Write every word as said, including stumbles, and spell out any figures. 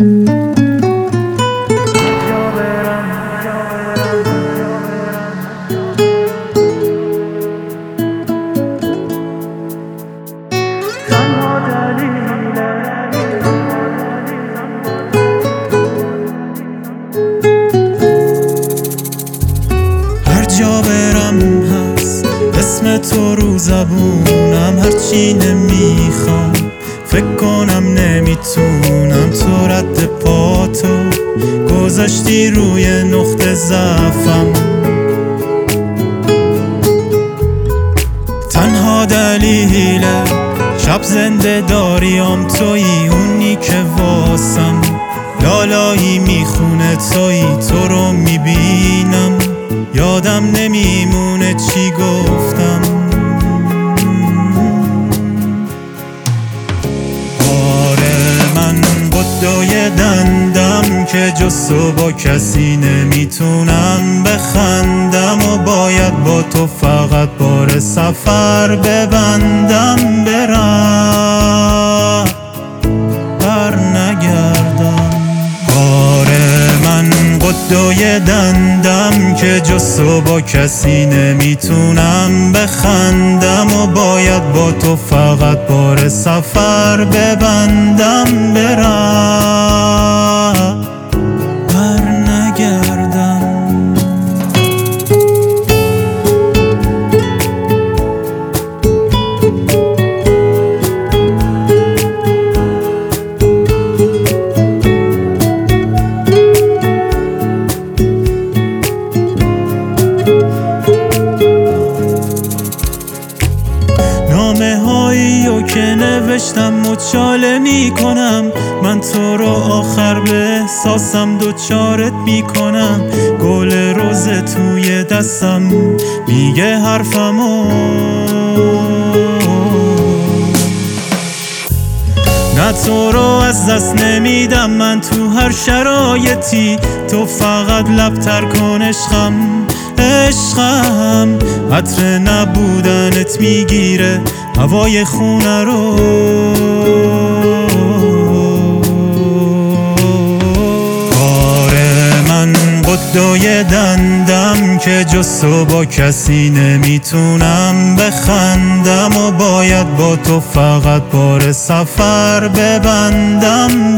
هر جا برم هست اسم تو رو زبونم، هرچی نمیخوام فکر کنم نمیتونم. تو رد پاتو گذاشتی روی نقطه ضعفم، تنها دلیل شب زنده داریم تویی، اونی که واسم لالایی میخونه تویی. تو رو میبینم یادم نمیمونه چی گفتم. آره من قدای دندم که جز تو با کسی نمیتونم بخندم، و باید با تو فقط بار سفر ببندم، برم بر نگردم. آره من قدای دندم که جز تو با کسی نمیتونم بخندم، و باید با تو فقط بار سفر ببندم، برم بر نگردم. نامه هایی رو که نوشتم مچاله می کنم، من تو رو آخر به احساسم دوچارت می کنم. گل روز توی دستم میگه حرفمو، نه تو رو از دست نمیدم من تو هر شرایطی. تو فقط لبتر کن عشقم عشقم، عطر نبودنت میگیره هوای خونه رو. آره من قدای دندم که جز تو با کسی نمیتونم بخندم، و باید با تو فقط بار سفر ببندم،